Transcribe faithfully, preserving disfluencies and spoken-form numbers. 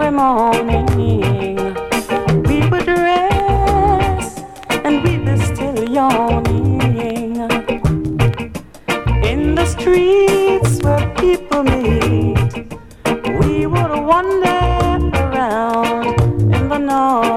every morning we would rest and we be still yawning in the streets where people meet. We would wander around in the night.